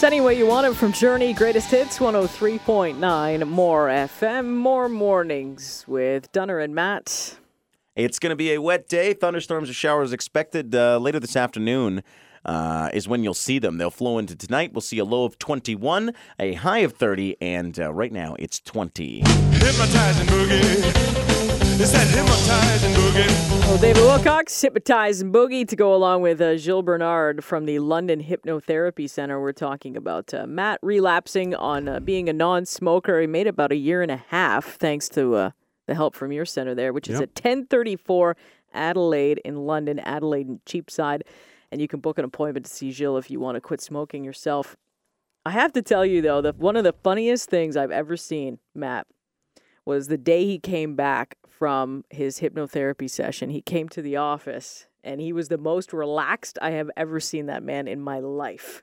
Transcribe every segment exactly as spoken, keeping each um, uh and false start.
Any way you want it from Journey. Greatest Hits, one oh three point nine More F M. More mornings with Dunner and Matt. It's going to be a wet day. Thunderstorms or showers expected uh, later this afternoon uh, is when you'll see them. They'll flow into tonight. We'll see a low of twenty-one, a high of thirty, and uh, right now it's twenty. Hypnotizing boogie. It's that hypnotizing boogie. Well, David Wilcox, Hypnotizing Boogie, to go along with uh, Gilles Bernard from the London Hypnotherapy Center. We're talking about uh, Matt relapsing on uh, being a non-smoker. He made about a year and a half, thanks to uh, the help from your center there, which is Yep. at ten thirty-four Adelaide in London, Adelaide and Cheapside. And you can book an appointment to see Gilles if you want to quit smoking yourself. I have to tell you, though, that one of the funniest things I've ever seen, Matt, was the day he came back from his hypnotherapy session. He came to the office, and he was the most relaxed I have ever seen that man in my life.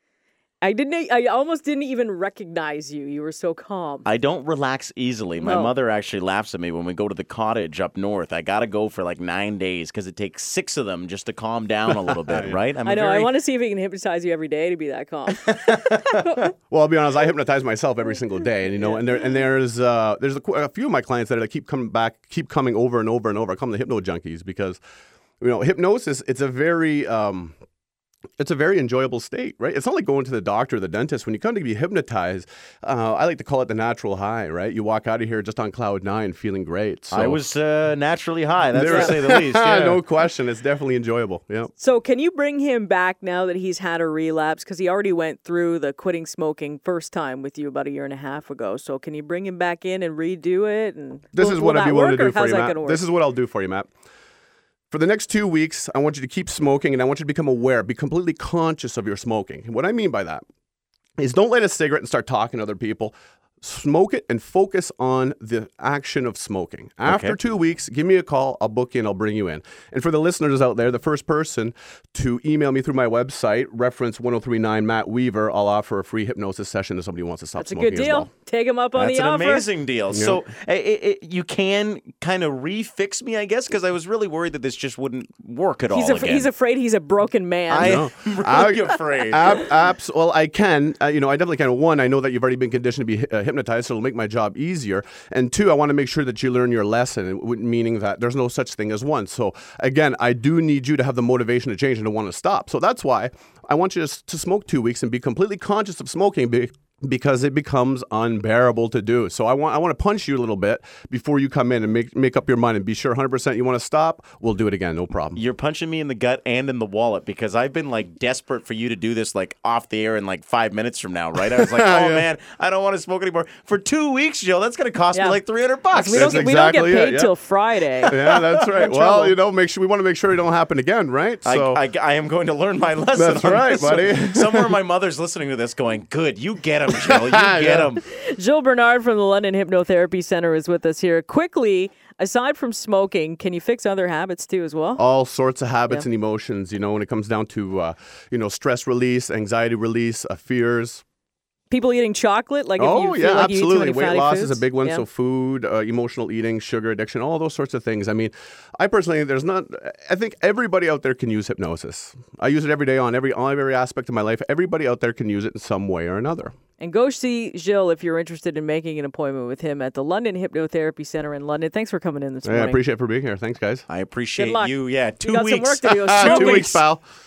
I didn't. I almost didn't even recognize you. You were so calm. I don't relax easily. My No. mother actually laughs at me when we go to the cottage up north. I got to go for like nine days because it takes six of them just to calm down a little bit, right? I'm I know. Very... I want to see if he can hypnotize you every day to be that calm. Well, I'll be honest. I hypnotize myself every single day, and you know, and there and there's uh, there's a, qu- a few of my clients that, that keep coming back, keep coming over and over and over. I call them the hypno junkies because, you know, hypnosis. It's a very um, It's a very enjoyable state, right? It's not like going to the doctor or the dentist. When you come to be hypnotized, uh, I like to call it the natural high, right? You walk out of here just on cloud nine feeling great. So. I was uh, naturally high, that's There- to say the least. Yeah. No question. It's definitely enjoyable. Yeah. So can you bring him back now that he's had a relapse? Because he already went through the quitting smoking first time with you about a year and a half ago. So can you bring him back in and redo it? And This will- is will what I'd that be willing work, to or do for how's you, that Matt. gonna work? This is what I'll do for you, Matt. For the next two weeks, I want you to keep smoking, and I want you to become aware, be completely conscious of your smoking. And what I mean by that is don't light a cigarette and start talking to other people. Smoke it and focus on the action of smoking. After Okay. two weeks, give me a call. I'll book you and I'll bring you in. And for the listeners out there, the first person to email me through my website, reference one oh three nine Matt Weaver, I'll offer a free hypnosis session to somebody who wants to stop That's a smoking good as deal. well. Take him up on That's the an offer. amazing deal. Yeah. So it, it, you can kind of refix me, I guess, because I was really worried that this just wouldn't work at He's, all af- again. he's afraid he's a broken man. I No. am I- really afraid. Ab- abs- well, I can. Uh, you know, I definitely can. One, I know that you've already been conditioned to be uh, hypnotized, so it'll make my job easier. And two, I want to make sure that you learn your lesson, and w- meaning that there's no such thing as one. So again, I do need you to have the motivation to change and to want to stop. So that's why I want you to, s- to smoke two weeks and be completely conscious of smoking. Be- because it becomes unbearable to do. So I want I want to punch you a little bit before you come in and make make up your mind and be sure one hundred percent you want to stop. We'll do it again, no problem. You're punching me in the gut and in the wallet because I've been like desperate for you to do this like off the air in like five minutes from now, right? I was like, oh Yeah. man, I don't want to smoke anymore. For two weeks, Joe, that's going to cost Yeah. me like three hundred bucks. we don't, That's get, we don't get exactly paid it, yeah. till Friday. Yeah, that's right. trouble. Well, you know, make sure we want to make sure it don't happen again, right? So I, I, I am going to learn my lesson. That's on right, this one. buddy. Somewhere my mother's listening to this going, good, you get him, Jill. You get Yeah. him. Gilles Bernard from the London Hypnotherapy Center is with us here. Quickly, aside from smoking, can you fix other habits too as well? all sorts of habits Yeah. and emotions, you know, when it comes down to, uh, you know, stress release, anxiety release, uh, fears. People eating chocolate? Like if oh, you feel yeah, like you eat too absolutely. many Weight fatty loss foods? is a big one. Yeah. So food, uh, emotional eating, sugar addiction, all those sorts of things. I mean, I personally, there's not, I think everybody out there can use hypnosis. I use it every day on every, on every aspect of my life. Everybody out there can use it in some way or another. And go see Gilles if you're interested in making an appointment with him at the London Hypnotherapy Center in London. Thanks for coming in this Yeah, I morning. appreciate it for being here. Thanks, guys. I appreciate luck. you. Yeah, two got some weeks. work to do. Two Smoking. weeks, pal.